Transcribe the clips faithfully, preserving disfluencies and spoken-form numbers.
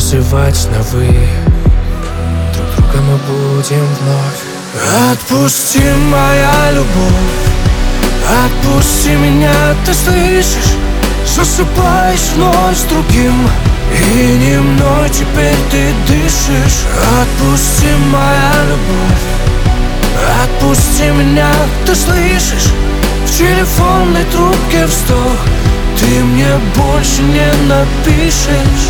называть на вы. Друг друга мы будем вновь. Отпусти, моя любовь, отпусти меня, ты слышишь? Засыпаешь вновь с другим, и не мной теперь ты дышишь. Отпусти, моя любовь, отпусти меня, ты слышишь? В телефонной трубке вздох, ты мне больше не напишешь.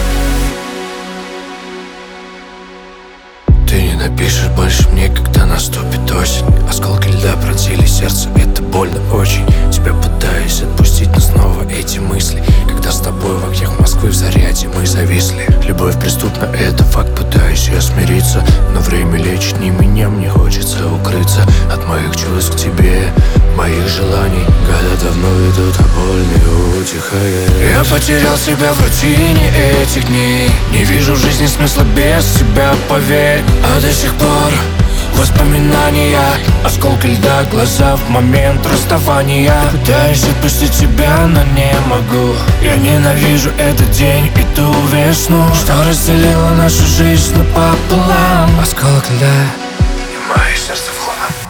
Ты не напишешь больше мне, когда наступит осень. Осколки льда пронзили сердце, это больно очень. Тебя пытаюсь отпустить, но снова эти мысли. Когда с тобой в огнях Москвы в заряде мы зависли. Любовь преступна, это факт, пытаюсь я смириться. Но время лечит не меня, мне хочется укрыться от моих чувств к тебе, моих желаний. Года давно идут, а боль не утихает. Я потерял себя в рутине этих дней. Не вижу в жизни смысла без тебя, поверь. А до сих пор воспоминания, осколки льда, глаза в момент расставания. Пытаюсь отпустить тебя, но не могу. Я ненавижу этот день и ту весну, что разделила нашу жизнь напополам. Осколок льда и мое сердце в хлам.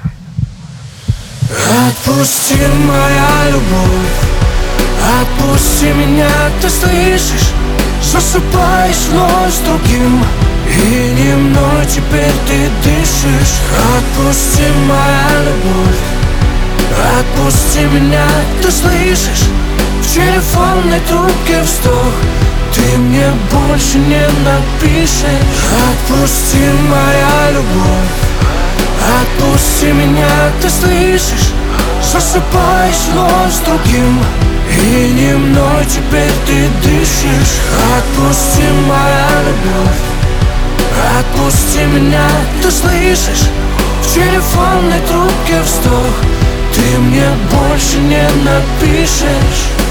Отпусти, моя любовь, отпусти меня, ты слышишь? Засыпаешь вновь с другим, и не мной теперь ты дышишь. Отпусти, моя любовь, отпусти меня, ты слышишь? В телефонной трубке вздох, ты мне больше не напишешь. Отпусти, моя любовь, отпусти меня, ты слышишь? Засыпаешь вновь с другим, и не мной теперь ты дышишь. Отпусти, моя любовь, отпусти меня, ты слышишь? В телефонной трубке вздох, ты мне больше не напишешь.